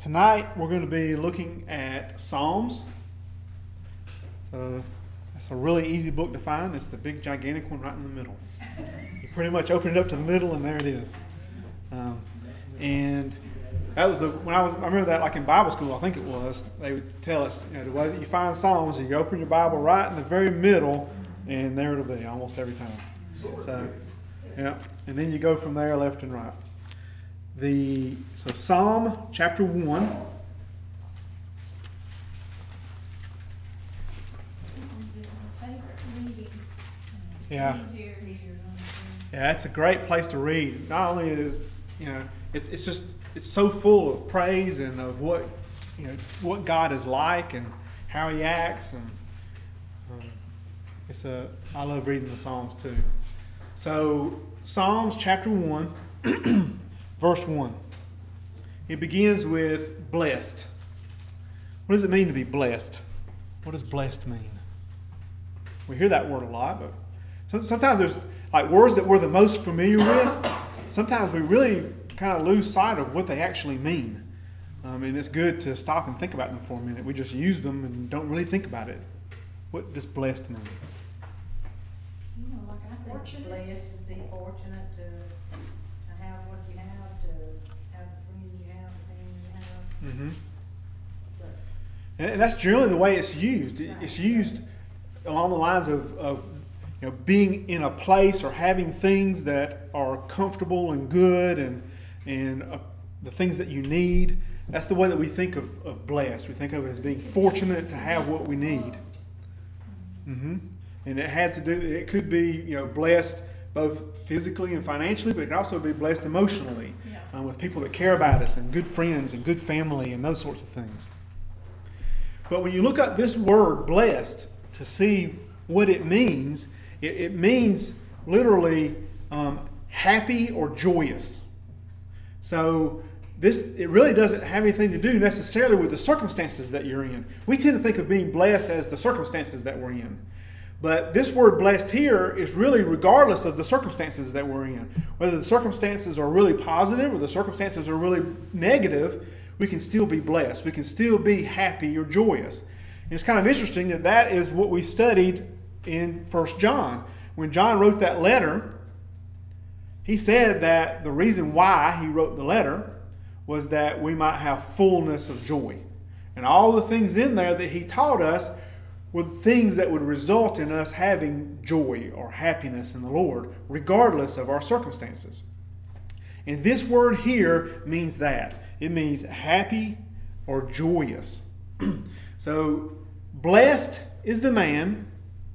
Tonight we're going to be looking at Psalms. So it's a really easy book to find. It's the big gigantic one right in the middle. You pretty much open it up to the middle and there it is. And that was I remember that like in Bible school, I think it was, they would tell us, the way that you find Psalms, you open your Bible right in the very middle and there it'll be almost every time. So, yeah, and then you go from there left and right. So Psalm chapter 1. Psalms is my favorite reading. It's Yeah. easier to Yeah, it's a great place to read. Not only is, it's so full of praise and of what God is like and how He acts, and I love reading the Psalms too. So Psalms chapter 1, verse 1. It begins with blessed. What does it mean to be blessed? What does blessed mean? We hear that word a lot, but sometimes there's like words that we're the most familiar with. Sometimes we really kind of lose sight of what they actually mean. And it's good to stop and think about them for a minute. We just use them and don't really think about it. What does blessed mean? Like I think Fortunate. blessed is be fortunate to have what you have, to have the friends you have, the family you have. Mm-hmm. But And that's generally the way it's used. It's used along the lines of being in a place or having things that are comfortable and good and the things that you need. That's the way that we think of blessed. We think of it as being fortunate to have what we need. Mm-hmm. And it could be blessed both physically and financially, but it can also be blessed emotionally with people that care about us and good friends and good family and those sorts of things. But when you look up this word blessed to see what it means, it means literally happy or joyous. So it really doesn't have anything to do necessarily with the circumstances that you're in. We tend to think of being blessed as the circumstances that we're in. But this word blessed here is really regardless of the circumstances that we're in. Whether the circumstances are really positive or the circumstances are really negative, we can still be blessed. We can still be happy or joyous. And it's kind of interesting that is what we studied in 1 John. When John wrote that letter, he said that the reason why he wrote the letter was that we might have fullness of joy. And all the things in there that he taught us were things that would result in us having joy or happiness in the Lord, regardless of our circumstances. And this word here means that. It means happy or joyous. So, blessed is the man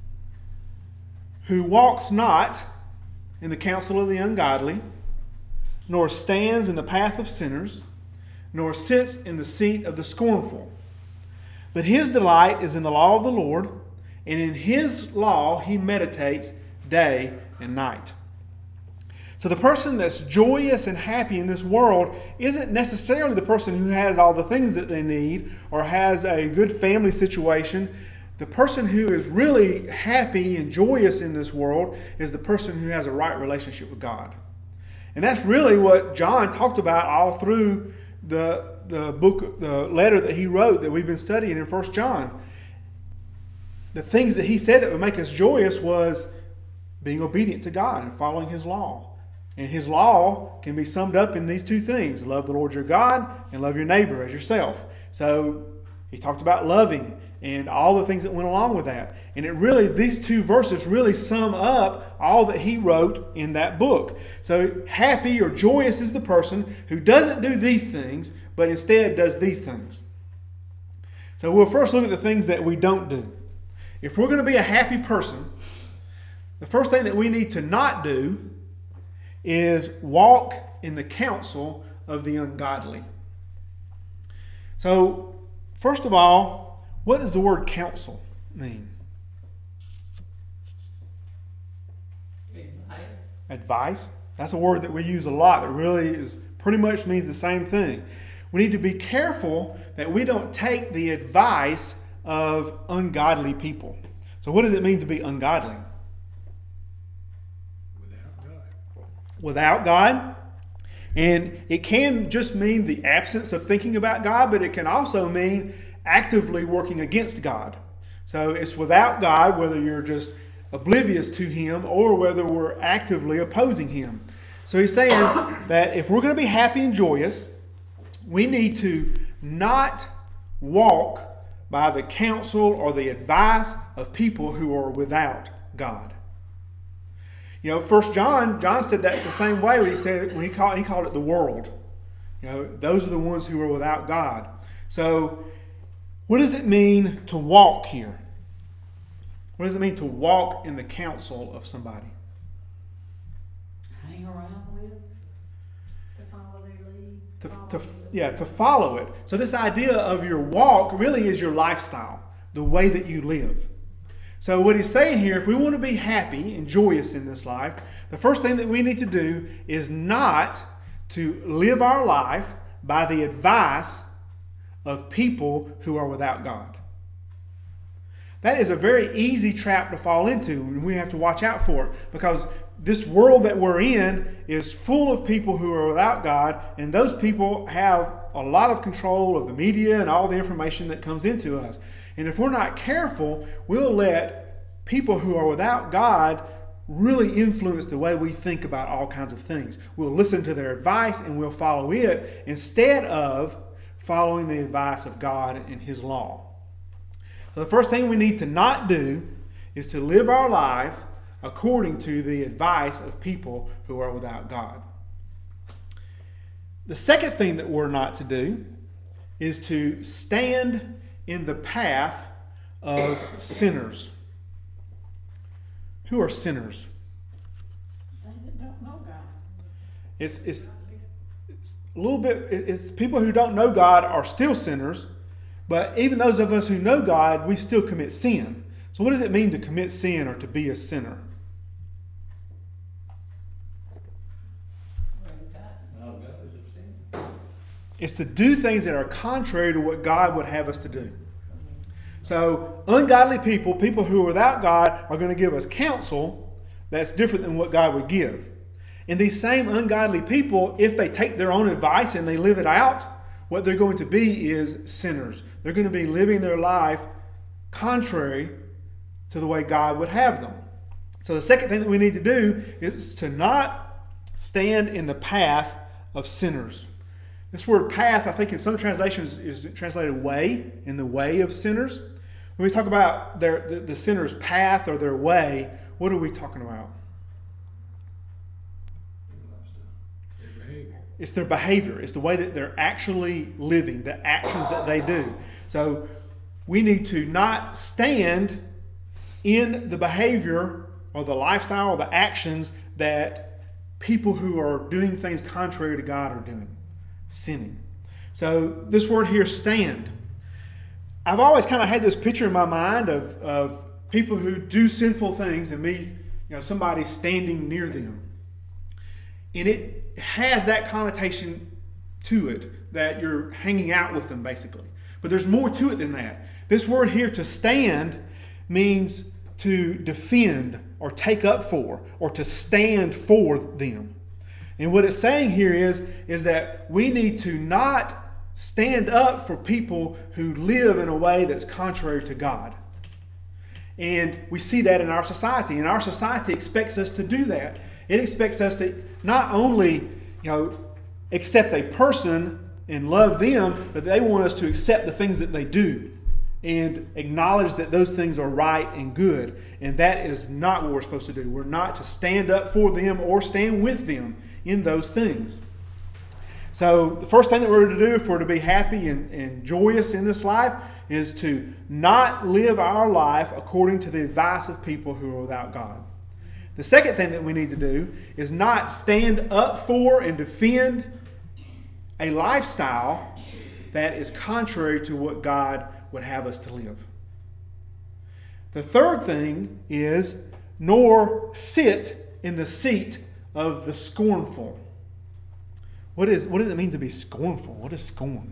who walks not in the counsel of the ungodly, nor stands in the path of sinners, nor sits in the seat of the scornful. But his delight is in the law of the Lord, and in his law he meditates day and night. So the person that's joyous and happy in this world isn't necessarily the person who has all the things that they need or has a good family situation. The person who is really happy and joyous in this world is the person who has a right relationship with God. And that's really what John talked about all through the letter that he wrote that we've been studying in 1 John. The things that he said that would make us joyous was being obedient to God and following His law. And His law can be summed up in these two things: love the Lord your God and love your neighbor as yourself. So he talked about loving and all the things that went along with that. And these two verses really sum up all that he wrote in that book. So happy or joyous is the person who doesn't do these things, but instead does these things. So we'll first look at the things that we don't do. If we're going to be a happy person, the first thing that we need to not do is walk in the counsel of the ungodly. So, first of all, what does the word counsel mean? Advice. That's a word that we use a lot that really pretty much means the same thing. We need to be careful that we don't take the advice of ungodly people. So what does it mean to be ungodly? Without God. Without God. And it can just mean the absence of thinking about God, but it can also mean actively working against God. So it's without God, whether you're just oblivious to Him or whether we're actively opposing Him. So he's saying that if we're going to be happy and joyous, we need to not walk by the counsel or the advice of people who are without God. You know, 1 John said that the same way when he called it the world. You know, those are the ones who are without God. So, what does it mean to walk here? What does it mean to walk in the counsel of somebody? Hang around with. To follow their lead. To follow it. So this idea of your walk really is your lifestyle, the way that you live. So what he's saying here, if we want to be happy and joyous in this life, the first thing that we need to do is not to live our life by the advice of people who are without God. That is a very easy trap to fall into, and we have to watch out for it, because this world that we're in is full of people who are without God, and those people have a lot of control of the media and all the information that comes into us. And if we're not careful, we'll let people who are without God really influence the way we think about all kinds of things. We'll listen to their advice and we'll follow it instead of following the advice of God and His law. So the first thing we need to not do is to live our life according to the advice of people who are without God. The second thing that we're not to do is to stand in the path of sinners. Who are sinners? They that don't know God. It's a little bit, it's people who don't know God are still sinners, but even those of us who know God, we still commit sin. So what does it mean to commit sin or to be a sinner? It's to do things that are contrary to what God would have us to do. So ungodly people, people who are without God, are going to give us counsel that's different than what God would give. And these same ungodly people, if they take their own advice and they live it out, what they're going to be is sinners. They're going to be living their life contrary to the way God would have them. So the second thing that we need to do is to not stand in the path of sinners. This word path, I think in some translations is translated way, in the way of sinners. When we talk about the sinner's path or their way, what are we talking about? It's their behavior. It's the way that they're actually living, the actions that they do. So we need to not stand in the behavior or the lifestyle or the actions that people who are doing things contrary to God are doing, sinning. So this word here, stand. I've always kind of had this picture in my mind of people who do sinful things and me, somebody standing near them. And it has that connotation to it, that you're hanging out with them, basically. But there's more to it than that. This word here, to stand, means to defend or take up for or to stand for them. And what it's saying here is that we need to not stand up for people who live in a way that's contrary to God. And we see that in our society. And our society expects us to do that. It expects us to not only, accept a person and love them, but they want us to accept the things that they do and acknowledge that those things are right and good. And that is not what we're supposed to do. We're not to stand up for them or stand with them in those things. So the first thing that we're to do if we're to be happy and joyous in this life is to not live our life according to the advice of people who are without God. The second thing that we need to do is not stand up for and defend a lifestyle that is contrary to what God would have us to live. The third thing is nor sit in the seat of the scornful. What does it mean to be scornful? What is scorn?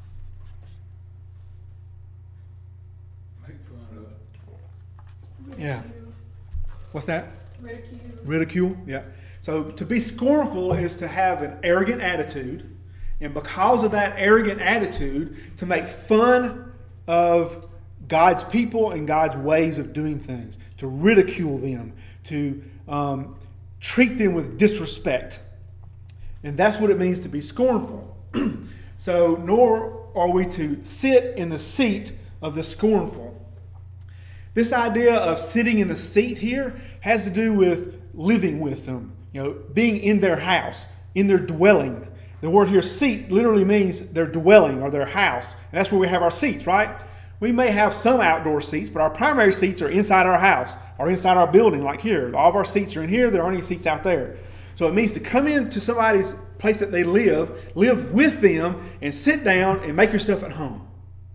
Make fun of. Yeah. What's that? Ridicule. Ridicule, yeah. So to be scornful is to have an arrogant attitude, and because of that arrogant attitude, to make fun of God's people and God's ways of doing things, to ridicule them, to treat them with disrespect. And that's what it means to be scornful. So, nor are we to sit in the seat of the scornful. This idea of sitting in the seat here has to do with living with them, being in their house, in their dwelling. The word here, seat, literally means their dwelling or their house. And that's where we have our seats, right? We may have some outdoor seats, but our primary seats are inside our house or inside our building, like here. All of our seats are in here. There aren't any seats out there. So it means to come into somebody's place that they live with them, and sit down and make yourself at home.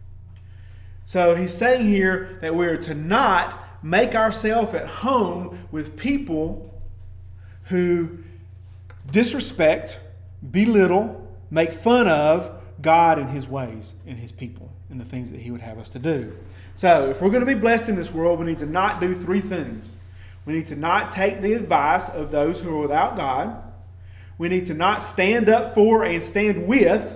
So he's saying here that we're to not make ourselves at home with people who disrespect, belittle, make fun of God and His ways and His people and the things that He would have us to do. So if we're going to be blessed in this world, we need to not do three things. We need to not take the advice of those who are without God. We need to not stand up for and stand with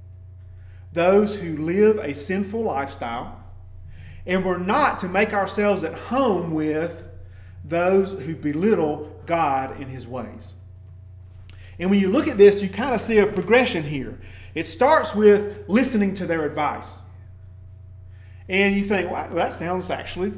those who live a sinful lifestyle. And we're not to make ourselves at home with those who belittle God and His ways. And when you look at this, you kind of see a progression here. It starts with listening to their advice. And you think, well, that sounds actually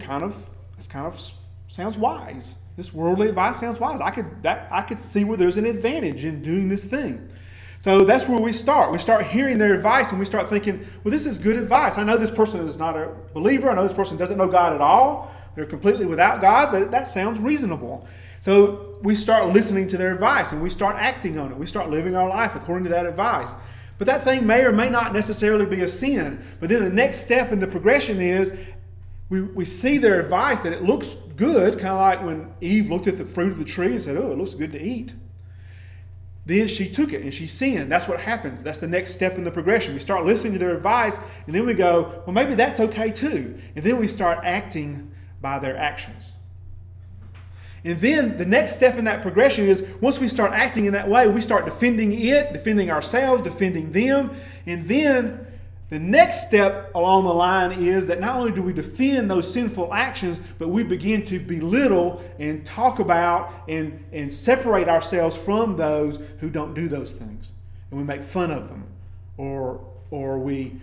sounds wise. This worldly advice sounds wise. I could see where there's an advantage in doing this thing. So that's where we start. We start hearing their advice and we start thinking, well, this is good advice. I know this person is not a believer. I know this person doesn't know God at all. They're completely without God, but that sounds reasonable. So we start listening to their advice and we start acting on it. We start living our life according to that advice. But that thing may or may not necessarily be a sin. But then the next step in the progression is we see their advice that it looks good, kind of like when Eve looked at the fruit of the tree and said, oh, it looks good to eat. Then she took it and she sinned. That's what happens. That's the next step in the progression. We start listening to their advice and then we go, well, maybe that's okay too. And then we start acting by their actions. And then the next step in that progression is once we start acting in that way, we start defending it, defending ourselves, defending them. And then the next step along the line is that not only do we defend those sinful actions, but we begin to belittle and talk about and separate ourselves from those who don't do those things. And we make fun of them. Or we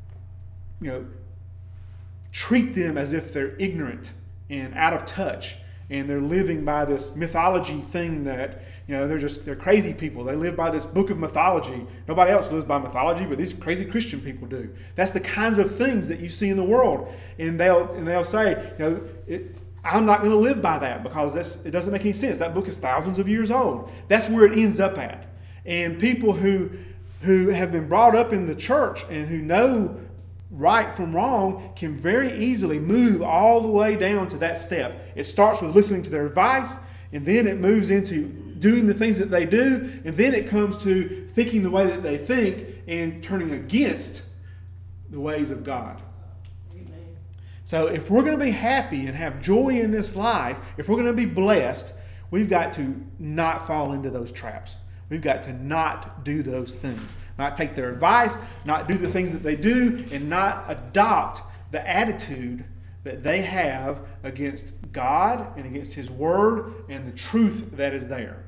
treat them as if they're ignorant and out of touch. And they're living by this mythology thing that, they're crazy people. They live by this book of mythology. Nobody else lives by mythology, but these crazy Christian people do. That's the kinds of things that you see in the world. And they'll say, I'm not going to live by that because it doesn't make any sense. That book is thousands of years old. That's where it ends up at. And people who have been brought up in the church and who know right from wrong can very easily move all the way down to that step. It starts with listening to their advice, and then it moves into doing the things that they do, and then it comes to thinking the way that they think and turning against the ways of God. Amen. So if we're going to be happy and have joy in this life, if we're going to be blessed, we've got to not fall into those traps. We've got to not do those things. Not take their advice, not do the things that they do, and not adopt the attitude that they have against God and against His Word and the truth that is there.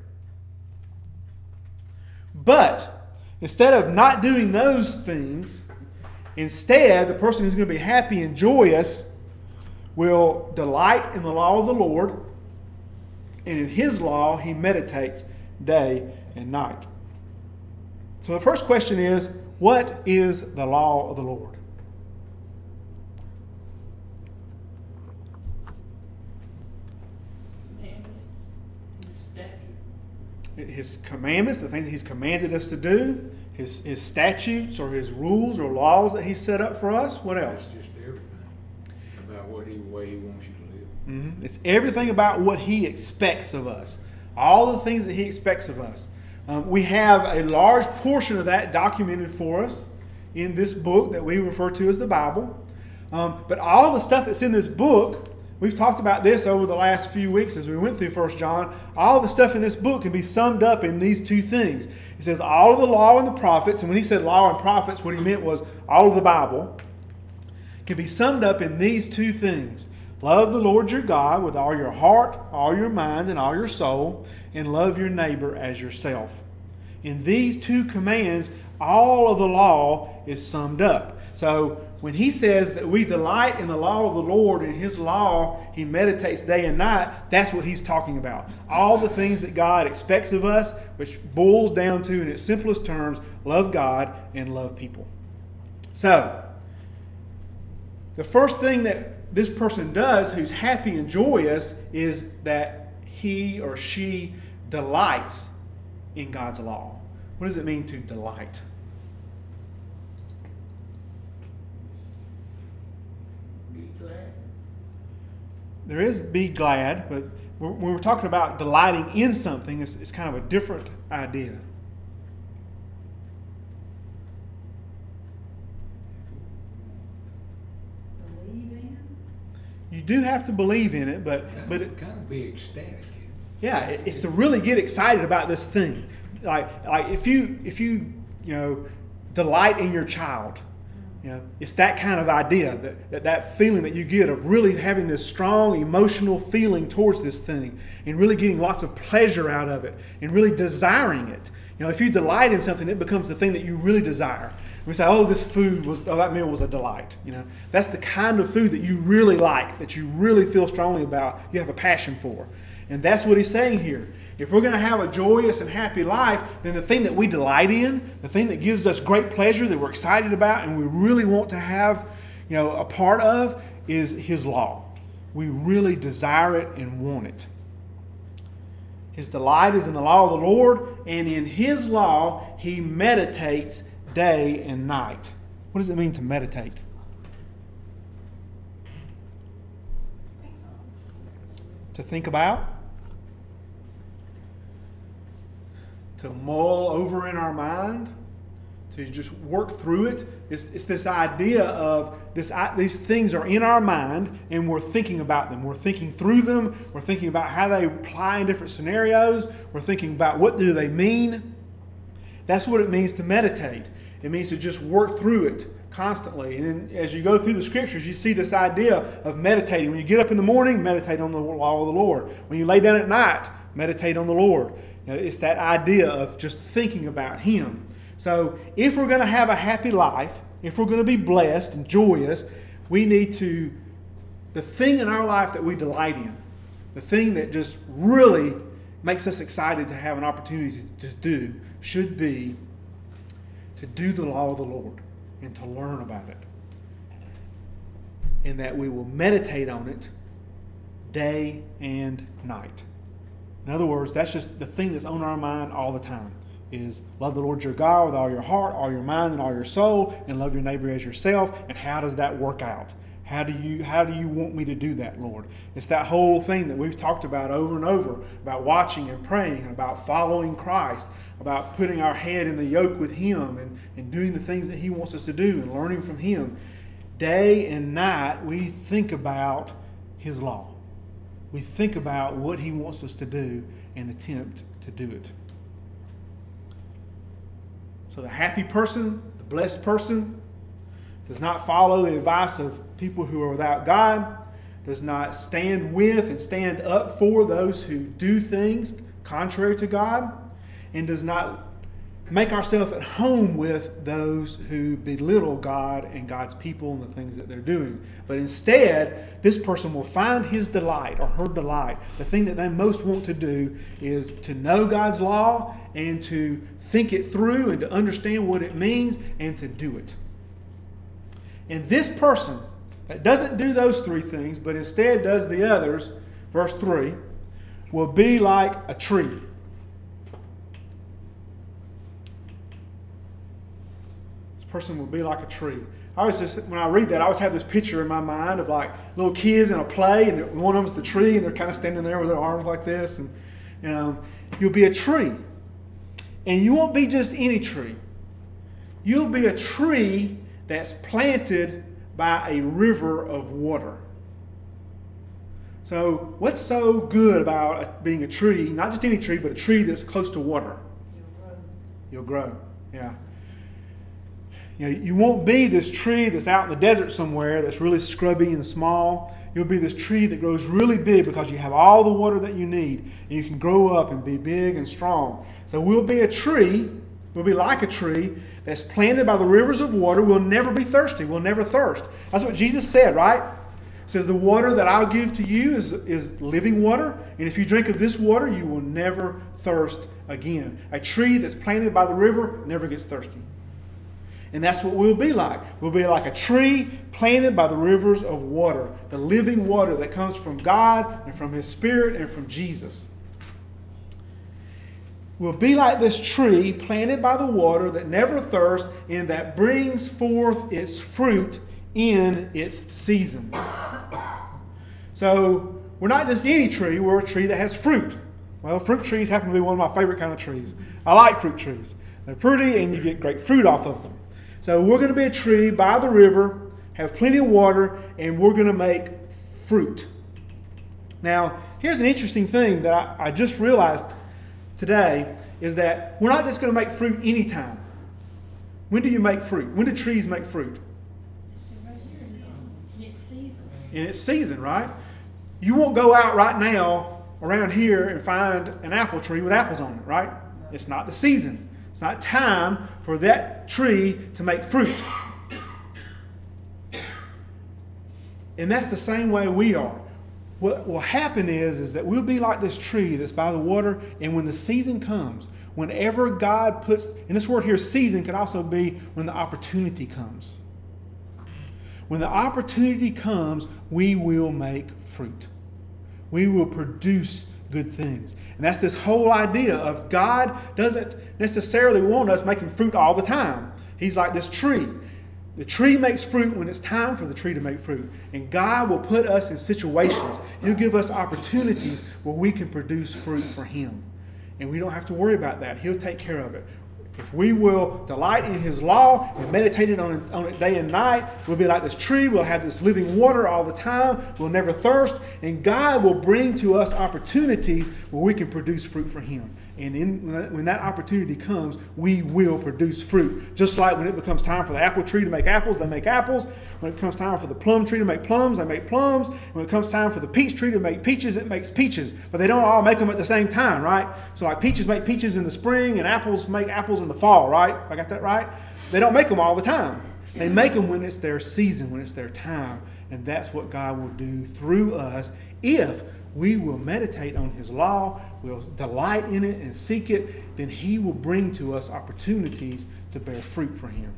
But instead of not doing those things, instead, the person who's going to be happy and joyous will delight in the law of the Lord, and in His law he meditates day and night. So the first question is, what is the law of the Lord? His commandments, the things that He's commanded us to do, His statutes or His rules or laws that He's set up for us. What else? It's just everything about the way He wants you to live. Mm-hmm. It's everything about what He expects of us. All the things that He expects of us. We have a large portion of that documented for us in this book that we refer to as the Bible. But all the stuff that's in this book We've talked about this over the last few weeks as we went through 1 John. All the stuff in this book can be summed up in these two things. It says all of the law and the prophets, and when he said law and prophets, what he meant was all of the Bible, can be summed up in these two things. Love the Lord your God with all your heart, all your mind, and all your soul, and love your neighbor as yourself. In these two commands, all of the law is summed up. So when he says that we delight in the law of the Lord, and his law he meditates day and night, that's what he's talking about. All the things that God expects of us, which boils down to, in its simplest terms, love God and love people. So, the first thing that this person does who's happy and joyous is that he or she delights in God's law. What does it mean to delight? Be glad. There is be glad, but when we're talking about delighting in something, it's kind of a different idea. Believe in? You do have to believe in it, but Kind of be ecstatic. yeah, it's to really get excited about this thing. Like if you delight in your child, it's that kind of idea, that feeling that you get of really having this strong emotional feeling towards this thing and really getting lots of pleasure out of it and really desiring it. If you delight in something, it becomes the thing that you really desire. We say, that meal was a delight. That's the kind of food that you really like, that you really feel strongly about, you have a passion for. And that's what he's saying here. If we're going to have a joyous and happy life, then the thing that we delight in, the thing that gives us great pleasure, that we're excited about, and we really want to have, a part of, is his law. We really desire it and want it. His delight is in the law of the Lord, and in his law he meditates day and night. What does it mean to meditate? To think about? To mull over in our mind? To just work through it? It's this idea of these things are in our mind and we're thinking about them. We're thinking through them. We're thinking about how they apply in different scenarios. We're thinking about what do they mean. That's what it means to meditate. It means to just work through it constantly. And then as you go through the scriptures, you see this idea of meditating. When you get up in the morning, meditate on the law of the Lord. When you lay down at night, meditate on the Lord. It's that idea of just thinking about him. So if we're going to have a happy life, if we're going to be blessed and joyous, we need to, the thing in our life that we delight in, the thing that just really makes us excited to have an opportunity to do, should be to do the law of the Lord and to learn about it. And that we will meditate on it day and night. In other words, that's just the thing that's on our mind all the time, is love the Lord your God with all your heart, all your mind, and all your soul, and love your neighbor as yourself. And how does that work out? How do you want me to do that, Lord? It's that whole thing that we've talked about over and over, about watching and praying, and about following Christ, about putting our head in the yoke with him and doing the things that he wants us to do and learning from him. Day and night, we think about his law. We think about what he wants us to do and attempt to do it. So the happy person, the blessed person, does not follow the advice of people who are without God, does not stand with and stand up for those who do things contrary to God, and does not make ourselves at home with those who belittle God and God's people and the things that they're doing. But instead, this person will find his delight or her delight. The thing that they most want to do is to know God's law and to think it through and to understand what it means and to do it. And this person that doesn't do those three things, but instead does the others, verse 3, will be like a tree. This person will be like a tree. When I read that, I always have this picture in my mind of like little kids in a play, and one of them's the tree, and they're kind of standing there with their arms like this, and you'll be a tree. And you won't be just any tree. You'll be a tree that's planted by a river of water. So what's so good about being a tree, not just any tree, but a tree that's close to water? You'll grow. Yeah. You know, you won't be this tree that's out in the desert somewhere that's really scrubby and small. You'll be this tree that grows really big because you have all the water that you need. And you can grow up and be big and strong. So we'll be a tree, we'll be like a tree that's planted by the rivers of water. We'll never be thirsty. We'll never thirst. That's what Jesus said, right? He says, the water that I'll give to you is living water. And if you drink of this water, you will never thirst again. A tree that's planted by the river never gets thirsty. And that's what we'll be like. We'll be like a tree planted by the rivers of water, the living water that comes from God and from His Spirit and from Jesus. We'll be like this tree planted by the water that never thirsts and that brings forth its fruit in its season. So we're not just any tree, we're a tree that has fruit. Well, fruit trees happen to be one of my favorite kind of trees. I like fruit trees. They're pretty and you get great fruit off of them. So we're going to be a tree by the river, have plenty of water, and we're going to make fruit. Now, here's an interesting thing that I just realized today is that we're not just going to make fruit anytime. When do you make fruit? When do trees make fruit? It's season. In its season, right? You won't go out right now around here and find an apple tree with apples on it, right? It's not the season. It's not time for that tree to make fruit. And that's the same way we are. What will happen is that we'll be like this tree that's by the water, and when the season comes, whenever God puts, and this word here, season, could also be when the opportunity comes. When the opportunity comes, we will make fruit. We will produce good things. And that's this whole idea of God doesn't necessarily want us making fruit all the time. He's like this tree. The tree makes fruit when it's time for the tree to make fruit. And God will put us in situations. He'll give us opportunities where we can produce fruit for Him. And we don't have to worry about that. He'll take care of it. If we will delight in His law and meditate on it day and night, we'll be like this tree. We'll have this living water all the time. We'll never thirst. And God will bring to us opportunities where we can produce fruit for Him. And when that opportunity comes, we will produce fruit. Just like when it becomes time for the apple tree to make apples, they make apples. When it comes time for the plum tree to make plums, they make plums. When it comes time for the peach tree to make peaches, it makes peaches. But they don't all make them at the same time, right? So like peaches make peaches in the spring and apples make apples in the fall, right? If I got that right? They don't make them all the time. They make them when it's their season, when it's their time. And that's what God will do through us if we will meditate on His law, we'll delight in it and seek it, then He will bring to us opportunities to bear fruit for Him.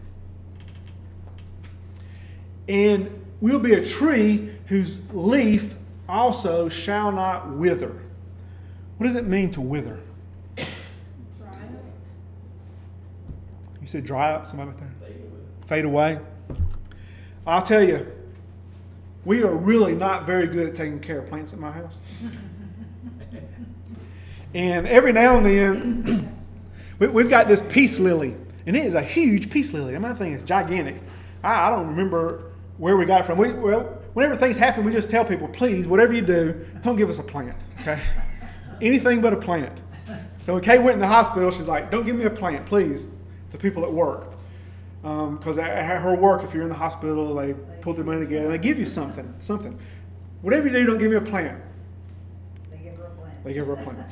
And we'll be a tree whose leaf also shall not wither. What does it mean to wither? Dry up. You said dry up, somebody back there? Fade away. I'll tell you, we are really not very good at taking care of plants at my house. And every now and then, we've got this peace lily. And it is a huge peace lily. I mean, that thing is gigantic. I don't remember where we got it from. Whenever things happen, we just tell people, please, whatever you do, don't give us a plant, okay? Anything but a plant. So when Kay went in the hospital, she's like, don't give me a plant, please, to people at work. Because at her work, if you're in the hospital, they pull their money together and they give you something. Whatever you do, don't give me a plant. They give her a plant. They give her a plant.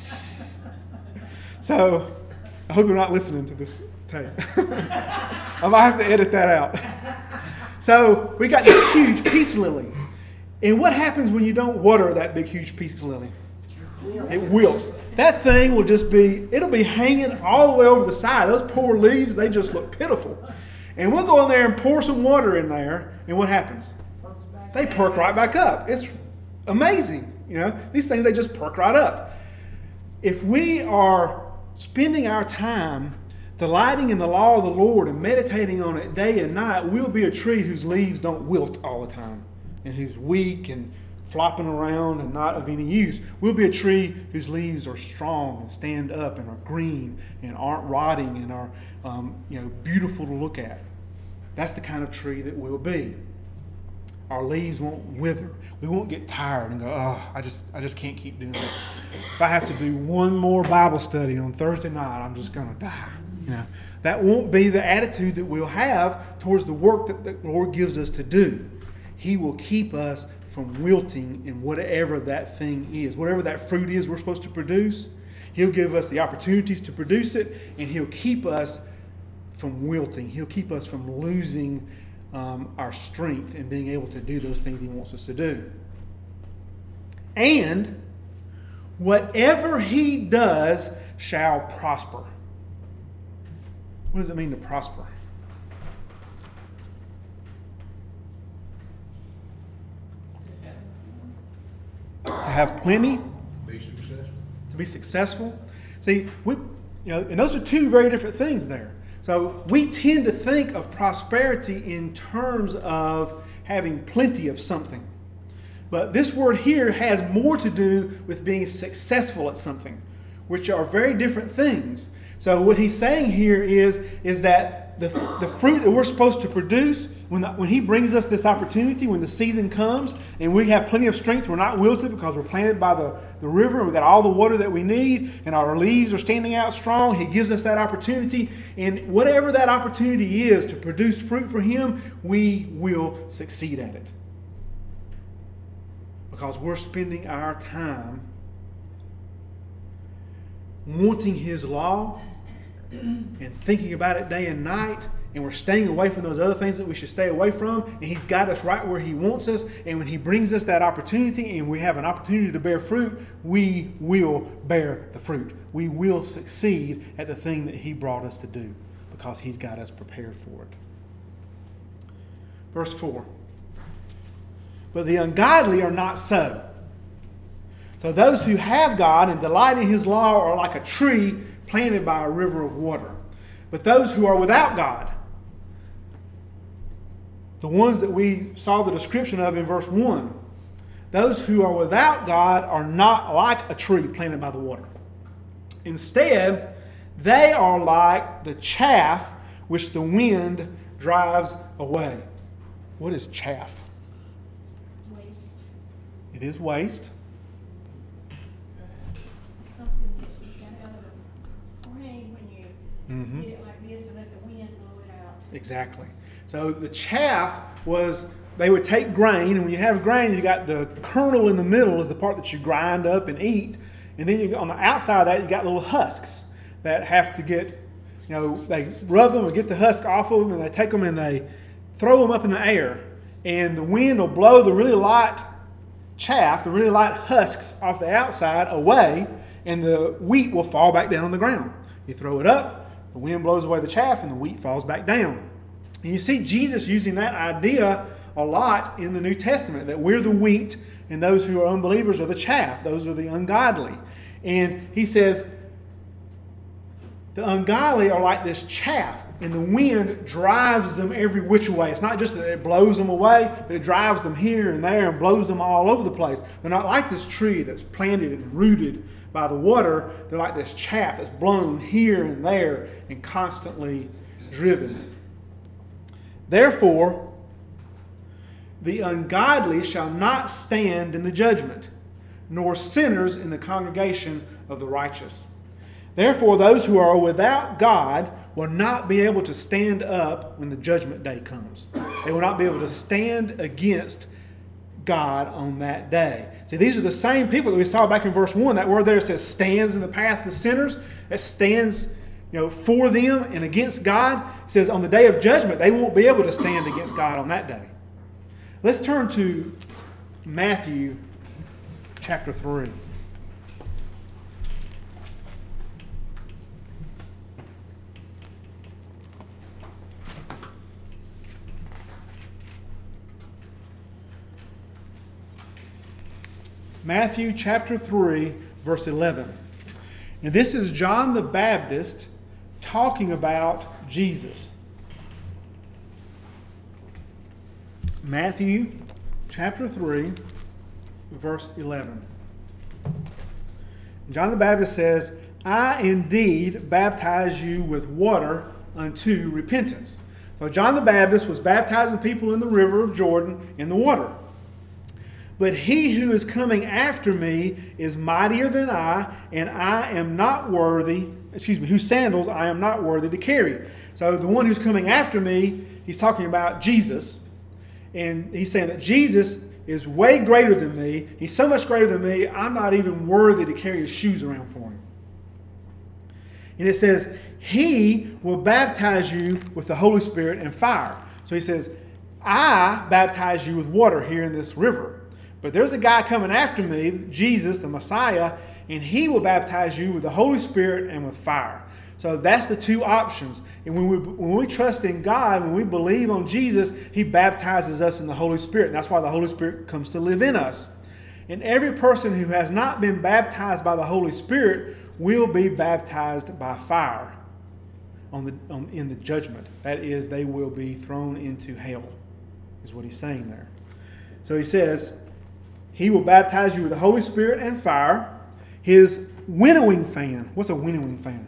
So I hope you're not listening to this tape. I might have to edit that out. So we got this huge peace lily. And what happens when you don't water that big, huge peace lily? It wilts. That thing will it'll be hanging all the way over the side. Those poor leaves, they just look pitiful. And we'll go in there and pour some water in there, and what happens? They perk right back up. It's amazing. These things, they just perk right up. If we are spending our time delighting in the law of the Lord and meditating on it day and night, we'll be a tree whose leaves don't wilt all the time and who's weak and flopping around and not of any use. We'll be a tree whose leaves are strong and stand up and are green and aren't rotting and are beautiful to look at. That's the kind of tree that we'll be. our leaves won't wither. We won't get tired and go, oh, I just can't keep doing this. If I have to do one more Bible study on Thursday night, I'm just going to die. That won't be the attitude that we'll have towards the work that the Lord gives us to do. He will keep us from wilting in whatever that thing is. Whatever that fruit is we're supposed to produce, He'll give us the opportunities to produce it, and He'll keep us from wilting. He'll keep us from losing our strength in being able to do those things He wants us to do. And whatever He does shall prosper. What does it mean to prosper? To have plenty, Be successful. to be successful. See, and those are two very different things there. So we tend to think of prosperity in terms of having plenty of something. But this word here has more to do with being successful at something, which are very different things. So what he's saying here is that the fruit that we're supposed to produce, when He brings us this opportunity, when the season comes and we have plenty of strength, we're not wilted because we're planted by the river and we've got all the water that we need and our leaves are standing out strong. He gives us that opportunity, and whatever that opportunity is to produce fruit for Him, we will succeed at it. Because we're spending our time wanting His law and thinking about it day and night, and we're staying away from those other things that we should stay away from, and He's got us right where He wants us, and when He brings us that opportunity and we have an opportunity to bear fruit, we will bear the fruit. We will succeed at the thing that He brought us to do because He's got us prepared for it. Verse 4. But the ungodly are not so. So those who have God and delight in His law are like a tree planted by a river of water. But those who are without God, the ones that we saw the description of in verse 1, those who are without God are not like a tree planted by the water. Instead, they are like the chaff which the wind drives away. What is chaff? Waste. It is waste. Something that you got out of the rain when you did it like this and let the wind blow it out. Exactly. So the chaff was, they would take grain, and when you have grain, you got the kernel in the middle is the part that you grind up and eat. And then on the outside of that, you got little husks that have to get, they rub them and get the husk off of them, and they take them and they throw them up in the air. And the wind will blow the really light chaff, the really light husks off the outside away, and the wheat will fall back down on the ground. You throw it up, the wind blows away the chaff, and the wheat falls back down. And you see Jesus using that idea a lot in the New Testament, that we're the wheat and those who are unbelievers are the chaff. Those are the ungodly. And he says the ungodly are like this chaff, and the wind drives them every which way. It's not just that it blows them away, but it drives them here and there and blows them all over the place. They're not like this tree that's planted and rooted by the water. They're like this chaff that's blown here and there and constantly driven. Therefore, the ungodly shall not stand in the judgment, nor sinners in the congregation of the righteous. Therefore, those who are without God will not be able to stand up when the judgment day comes. They will not be able to stand against God on that day. See, these are the same people that we saw back in verse 1. That word there says stands in the path of the sinners. That stands for them and against God. It says on the day of judgment, they won't be able to stand against God on that day. Let's turn to Matthew chapter 3. Matthew chapter 3, verse 11. And this is John the Baptist talking about Jesus. Matthew chapter 3, verse 11. John the Baptist says, I indeed baptize you with water unto repentance. So John the Baptist was baptizing people in the river of Jordan in the water. But he who is coming after me is mightier than I, and I am not worthy, whose sandals I am not worthy to carry. So the one who's coming after me, he's talking about Jesus. And he's saying that Jesus is way greater than me. He's so much greater than me, I'm not even worthy to carry his shoes around for him. And it says, he will baptize you with the Holy Spirit and fire. So he says, I baptize you with water here in this river. But there's a guy coming after me, Jesus, the Messiah, and he will baptize you with the Holy Spirit and with fire. So that's the two options. And when we trust in God, when we believe on Jesus, he baptizes us in the Holy Spirit. And that's why the Holy Spirit comes to live in us. And every person who has not been baptized by the Holy Spirit will be baptized by fire in the judgment. That is, they will be thrown into hell, is what he's saying there. So he says, he will baptize you with the Holy Spirit and fire. His winnowing fan. What's a winnowing fan?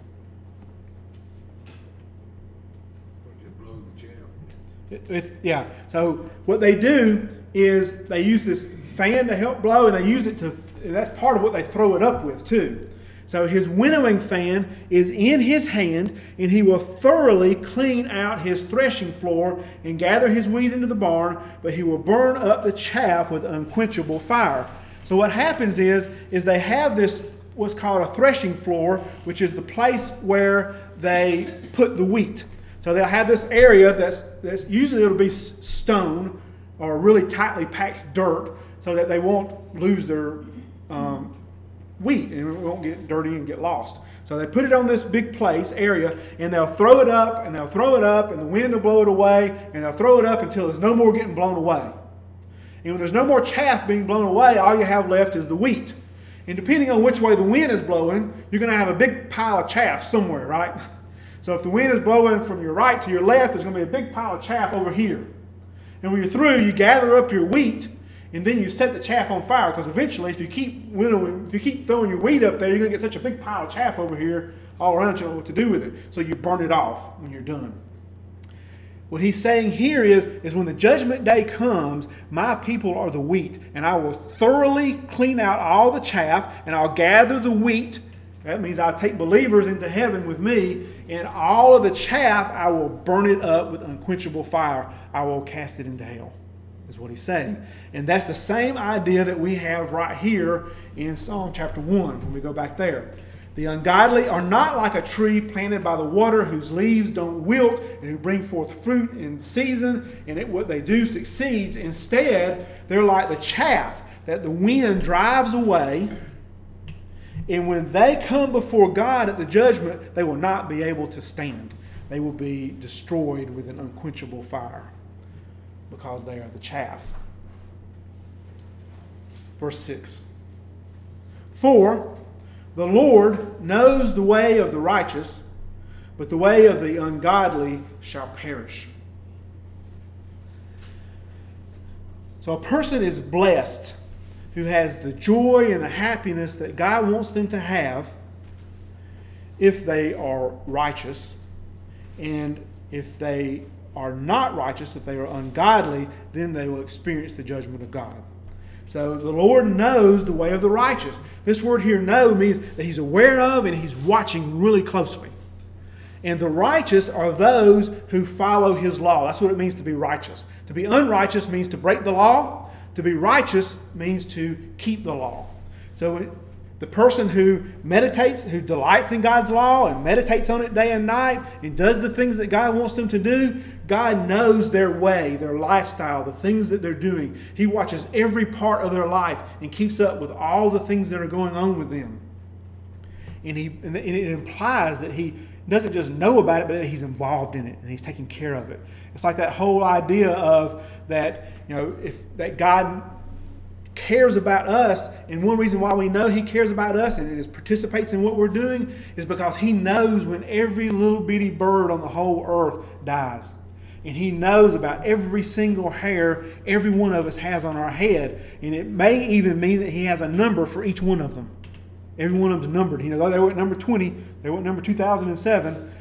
It blows the chaff. Yeah. So what they do is they use this fan to help blow, and they use it and that's part of what they throw it up with too. So his winnowing fan is in his hand, and he will thoroughly clean out his threshing floor and gather his wheat into the barn, but he will burn up the chaff with unquenchable fire. So what happens is they have this, what's called a threshing floor, which is the place where they put the wheat. So they'll have this area that's usually it'll be stone or really tightly packed dirt, so that they won't lose their wheat and it won't get dirty and get lost. So they put it on this big place area, and they'll throw it up and they'll throw it up, and the wind will blow it away, and they'll throw it up until there's no more getting blown away. And when there's no more chaff being blown away, all you have left is the wheat. And depending on which way the wind is blowing, you're going to have a big pile of chaff somewhere, right? So if the wind is blowing from your right to your left, there's going to be a big pile of chaff over here. And when you're through, you gather up your wheat, and then you set the chaff on fire, because eventually if you keep throwing your wheat up there, you're going to get such a big pile of chaff over here all around, you don't know what to do with it. So you burn it off when you're done. What he's saying here is when the judgment day comes, my people are the wheat, and I will thoroughly clean out all the chaff, and I'll gather the wheat. That means I'll take believers into heaven with me, and all of the chaff, I will burn it up with unquenchable fire. I will cast it into hell, is what he's saying. And that's the same idea that we have right here in Psalm chapter 1, when we go back there. The ungodly are not like a tree planted by the water, whose leaves don't wilt and who bring forth fruit in season, and what they do succeeds. Instead, they're like the chaff that the wind drives away. And when they come before God at the judgment, they will not be able to stand. They will be destroyed with an unquenchable fire, because they are the chaff. Verse 6. For the Lord knows the way of the righteous, but the way of the ungodly shall perish. So a person is blessed who has the joy and the happiness that God wants them to have if they are righteous. And if they are not righteous, if they are ungodly, then they will experience the judgment of God. So the Lord knows the way of the righteous. This word here, know, means that he's aware of and he's watching really closely. And the righteous are those who follow his law. That's what it means to be righteous. To be unrighteous means to break the law. To be righteous means to keep the law. So the person who meditates, who delights in God's law and meditates on it day and night and does the things that God wants them to do, God knows their way, their lifestyle, the things that they're doing. He watches every part of their life and keeps up with all the things that are going on with them. And it implies that he doesn't just know about it, but that he's involved in it and he's taking care of it. It's like that whole idea of that, that God cares about us, and one reason why we know he cares about us and it participates in what we're doing is because he knows when every little bitty bird on the whole earth dies. And he knows about every single hair every one of us has on our head. And it may even mean that he has a number for each one of them. Every one of them's numbered. He knows, they were at number 20, they were at number 2007.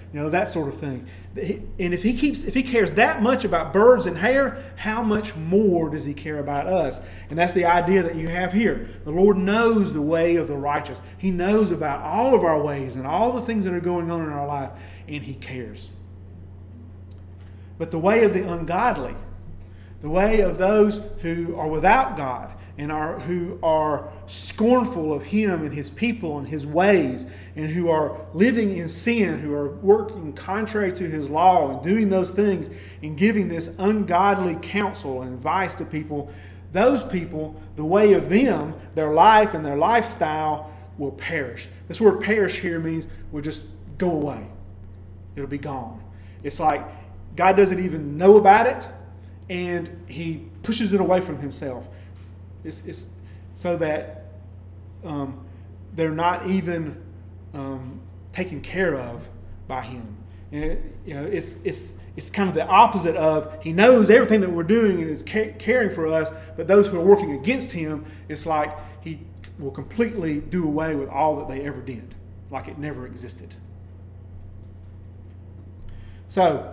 that sort of thing. And if he cares that much about birds and hair, how much more does he care about us? And that's the idea that you have here. The Lord knows the way of the righteous. He knows about all of our ways and all the things that are going on in our life, and he cares. But the way of the ungodly, the way of those who are without God and who are scornful of him and his people and his ways, and who are living in sin, who are working contrary to his law and doing those things and giving this ungodly counsel and advice to people, those people, the way of them, their life and their lifestyle will perish. This word perish here means will just go away. It'll be gone. It's like God doesn't even know about it, and he pushes it away from himself. It's so that they're not even taken care of by him. And it's kind of the opposite of he knows everything that we're doing and is caring for us, but those who are working against him, it's like he will completely do away with all that they ever did, like it never existed. So,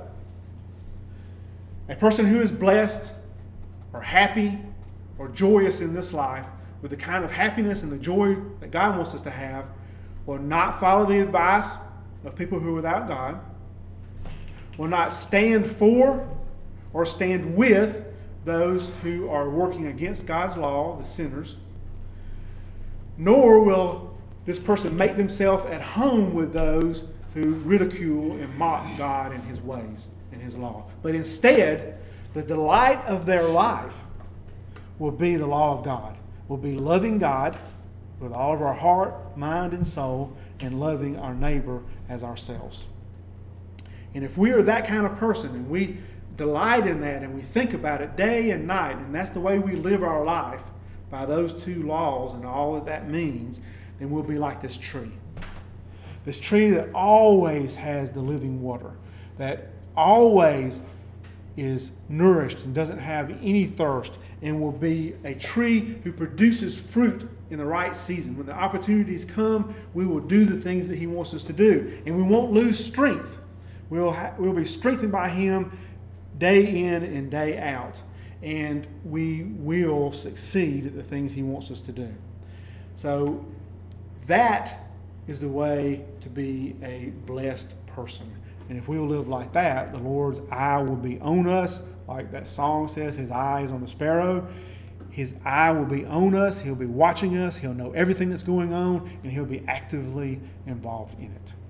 a person who is blessed or happy or joyous in this life with the kind of happiness and the joy that God wants us to have will not follow the advice of people who are without God, will not stand for or stand with those who are working against God's law, the sinners, nor will this person make themselves at home with those who ridicule and mock God and his ways and his law. But instead, the delight of their life will be the law of God, will be loving God with all of our heart, mind, and soul, and loving our neighbor as ourselves. And if we are that kind of person and we delight in that and we think about it day and night, and that's the way we live our life by those two laws and all that that means, then we'll be like this tree. This tree that always has the living water, that always is nourished and doesn't have any thirst, and will be a tree who produces fruit in the right season. When the opportunities come, we will do the things that he wants us to do, and we won't lose strength. We'll be strengthened by him day in and day out, and we will succeed at the things he wants us to do. So that is the way to be a blessed person. And if we will live like that, the Lord's eye will be on us. Like that song says, his eye is on the sparrow. His eye will be on us. He'll be watching us. He'll know everything that's going on, and he'll be actively involved in it.